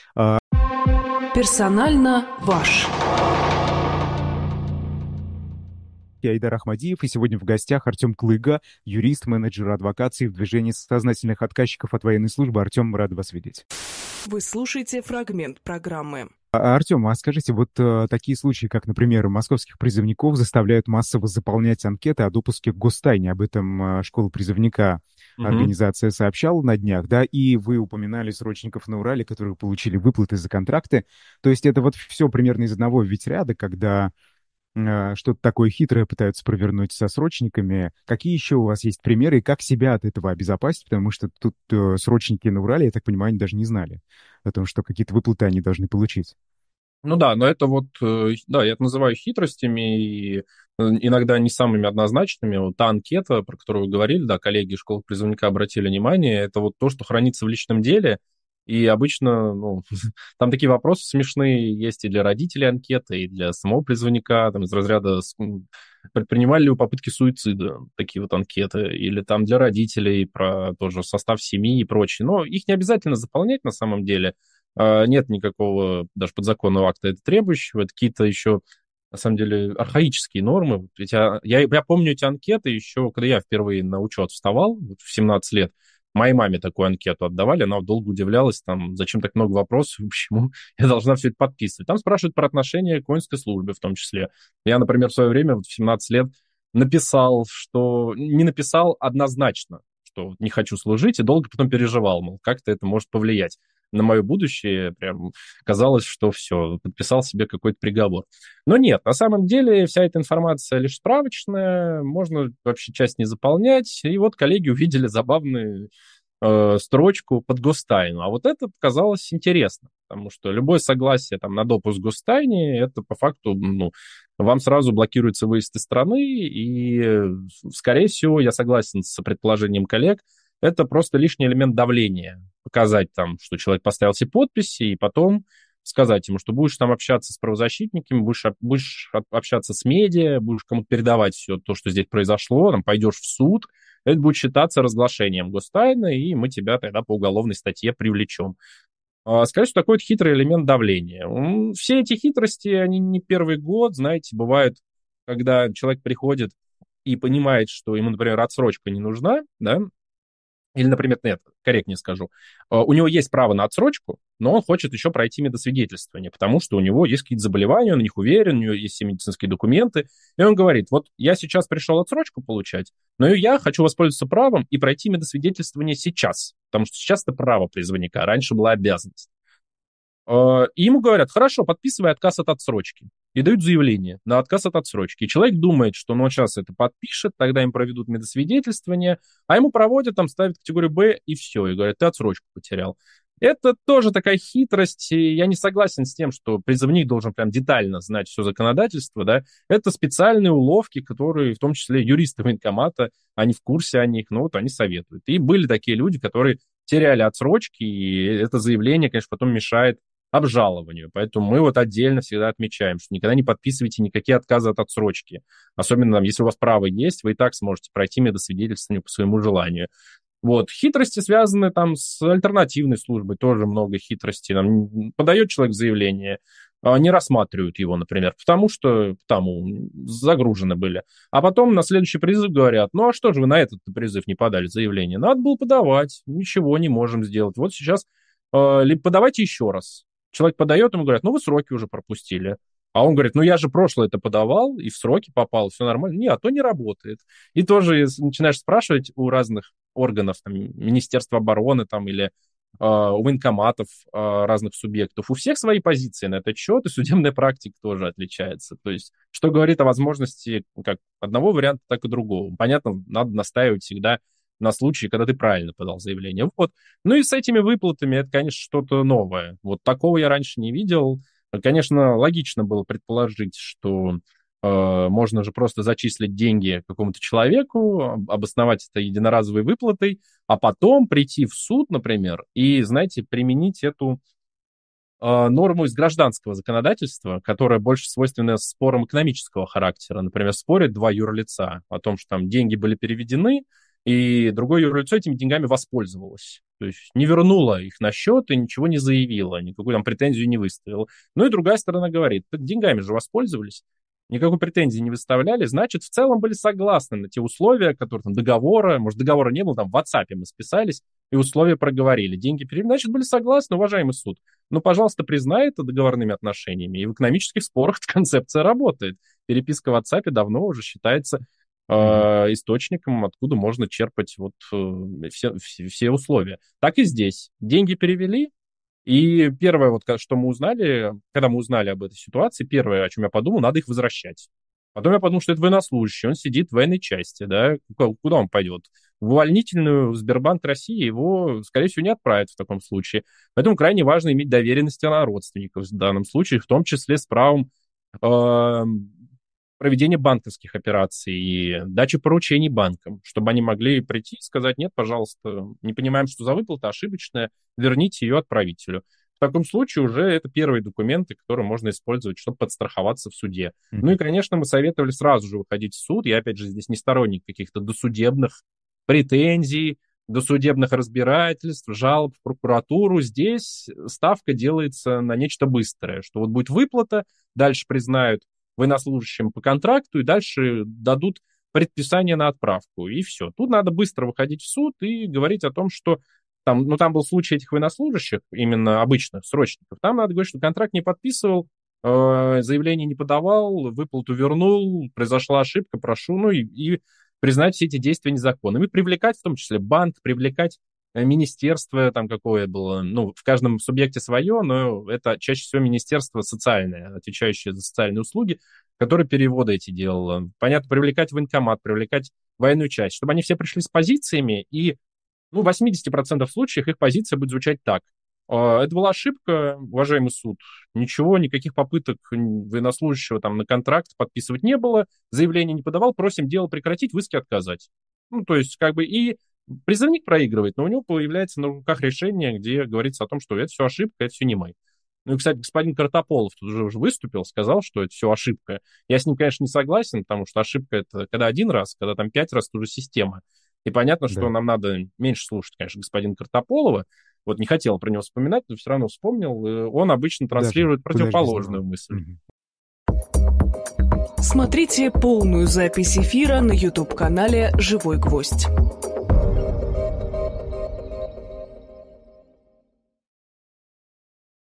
Персонально ваш. Я Айдар Ахмадиев, и сегодня в гостях Артем Клыга, юрист, менеджер адвокации в движении сознательных отказчиков от военной службы. Артем, рад вас видеть. Вы слушаете фрагмент программы. Артем, а скажите, вот такие случаи, как, например, московских призывников заставляют массово заполнять анкеты о допуске к гостайне. Об этом школа призывника организация сообщала на днях, да, и вы упоминали срочников на Урале, которые получили выплаты за контракты. То есть это вот все примерно из одного ветряда, когда что-то такое хитрое пытаются провернуть со срочниками. Какие еще у вас есть примеры и как себя от этого обезопасить? Потому что тут срочники на Урале, я так понимаю, они даже не знали о том, что какие-то выплаты они должны получить. Ну да, но это вот, да, я это называю хитростями и иногда не самыми однозначными. Вот та анкета, про которую вы говорили, да, коллеги школы призывника обратили внимание, это вот то, что хранится в личном деле. И обычно, ну, там такие вопросы смешные есть и для родителей анкеты, и для самого призывника, там из разряда предпринимали ли вы попытки суицида, такие вот анкеты, или там для родителей про тоже состав семьи и прочее. Но их не обязательно заполнять на самом деле. Нет никакого даже подзаконного акта это требующего. Это какие-то еще, на самом деле, архаические нормы. Ведь я помню эти анкеты еще, когда я впервые на учет вставал, вот в 17 лет. Моей маме такую анкету отдавали, она долго удивлялась, там, зачем так много вопросов, почему я должна все это подписывать. Там спрашивают про отношения к воинской службе в том числе. Я, например, в свое время, вот в 17 лет, написал, что... Не написал однозначно, что не хочу служить, и долго потом переживал, мол, как-то это может повлиять на мое будущее. Прям казалось, что все, подписал себе какой-то приговор. Но нет, на самом деле вся эта информация лишь справочная, можно вообще часть не заполнять. И вот коллеги увидели забавную строчку под гостайну. А вот это показалось интересно, потому что любое согласие там, на допуск к гостайне, это по факту, ну, вам сразу блокируется выезд из страны, и, скорее всего, я согласен с предположением коллег, это просто лишний элемент давления. Показать там, что человек поставил все подписи, и потом сказать ему, что будешь там общаться с правозащитниками, будешь общаться с медиа, будешь кому-то передавать все то, что здесь произошло, там, пойдешь в суд, это будет считаться разглашением гостайны, и мы тебя тогда по уголовной статье привлечем. Сказать, что такой вот хитрый элемент давления. Все эти хитрости, они не первый год, знаете, бывают, когда человек приходит и понимает, что ему, например, отсрочка не нужна, да, или, например, нет, корректнее скажу, у него есть право на отсрочку, но он хочет еще пройти медосвидетельствование, потому что у него есть какие-то заболевания, он в них уверен, у него есть все медицинские документы, и он говорит, вот я сейчас пришел отсрочку получать, но я хочу воспользоваться правом и пройти медосвидетельствование сейчас, потому что сейчас это право призывника, а раньше была обязанность. И ему говорят, хорошо, подписывай отказ от отсрочки. И дают заявление на отказ от отсрочки. И человек думает, что ну, он сейчас это подпишет, тогда им проведут медосвидетельствование, а ему проводят, там ставят категорию Б, и все. И говорят, ты отсрочку потерял. Это тоже такая хитрость, и я не согласен с тем, что призывник должен прям детально знать все законодательство, да. Это специальные уловки, которые, в том числе юристы военкомата, они в курсе о них, но вот они советуют. И были такие люди, которые теряли отсрочки, и это заявление, конечно, потом мешает обжалованию. Поэтому мы вот отдельно всегда отмечаем, что никогда не подписывайте никакие отказы от отсрочки. Особенно, там, если у вас право есть, вы и так сможете пройти медосвидетельствование по своему желанию. Вот. Хитрости связаны там с альтернативной службой, тоже много хитростей. Там, подает человек заявление, не рассматривают его, например, потому что загружены были. А потом на следующий призыв говорят, ну а что же вы на этот призыв не подали заявление? Надо было подавать, ничего не можем сделать. Вот сейчас либо подавайте еще раз. Человек подает, ему говорят, ну вы сроки уже пропустили. А он говорит, ну я же прошлое это подавал, и в сроки попал, все нормально. Не, а то не работает. И тоже если начинаешь спрашивать у разных органов, там, Министерства обороны там, или у военкоматов разных субъектов, у всех свои позиции на этот счет, и судебная практика тоже отличается. То есть, что говорит о возможности как одного варианта, так и другого. Понятно, надо настаивать всегда на случай, когда ты правильно подал заявление. Вот. Ну и с этими выплатами это, конечно, что-то новое. Вот такого я раньше не видел. Конечно, логично было предположить, что можно же просто зачислить деньги какому-то человеку, обосновать это единоразовой выплатой, а потом прийти в суд, например, и, знаете, применить эту норму из гражданского законодательства, которая больше свойственна спорам экономического характера. Например, спорят два юрлица о том, что там деньги были переведены, и другое юрлицо этими деньгами воспользовалось. То есть не вернула их на счет и ничего не заявила, никакую там претензию не выставила. Ну и другая сторона говорит, деньгами же воспользовались, никакой претензии не выставляли, значит, в целом были согласны на те условия, которые там договора, может, договора не было, там в WhatsApp мы списались и условия проговорили. Деньги перевели, значит, были согласны, уважаемый суд. Ну, пожалуйста, признай это договорными отношениями. И в экономических спорах эта концепция работает. Переписка в WhatsApp давно уже считается источником, откуда можно черпать вот все условия. Так и здесь. Деньги перевели, и первое, вот, что мы узнали, когда мы узнали об этой ситуации, первое, о чем я подумал, надо их возвращать. Потом я подумал, что это военнослужащий, он сидит в военной части, да, куда он пойдет? В увольнительную в Сбербанк России его, скорее всего, не отправят в таком случае. Поэтому крайне важно иметь доверенности на родственников в данном случае, в том числе с правом проведения банковских операций и дачи поручений банкам, чтобы они могли прийти и сказать, нет, пожалуйста, не понимаем, что за выплата ошибочная, верните ее отправителю. В таком случае уже это первые документы, которые можно использовать, чтобы подстраховаться в суде. Ну и, конечно, мы советовали сразу же выходить в суд. Я, опять же, здесь не сторонник каких-то досудебных претензий, досудебных разбирательств, жалоб в прокуратуру. Здесь ставка делается на нечто быстрое, что вот будет выплата, дальше признают военнослужащим по контракту и дальше дадут предписание на отправку. И все. Тут надо быстро выходить в суд и говорить о том, что там был случай этих военнослужащих, именно обычных срочников. Там надо говорить, что контракт не подписывал, заявление не подавал, выплату вернул, произошла ошибка, прошу, и признать все эти действия незаконными. И привлекать, в том числе банк, привлекать министерство там какое было, в каждом субъекте свое, но это чаще всего министерство социальное, отвечающее за социальные услуги, которое переводы эти делало. Понятно, привлекать военкомат, привлекать военную часть, чтобы они все пришли с позициями, и в 80% случаев их позиция будет звучать так. Это была ошибка, уважаемый суд. Ничего, никаких попыток военнослужащего там на контракт подписывать не было, заявление не подавал, просим дело прекратить, в иске отказать. То есть и призывник проигрывает, но у него появляется на руках решение, где говорится о том, что это все ошибка, это все не мы. И, кстати, господин Картополов тут уже выступил, сказал, что это все ошибка. Я с ним, конечно, не согласен, потому что ошибка это когда один раз, когда там 5 раз, это уже система. И понятно, что нам надо меньше слушать, конечно, господина Картополова. Вот не хотел про него вспоминать, но все равно вспомнил. Он обычно транслирует противоположную мысль. Смотрите полную запись эфира на YouTube-канале «Живой гвоздь».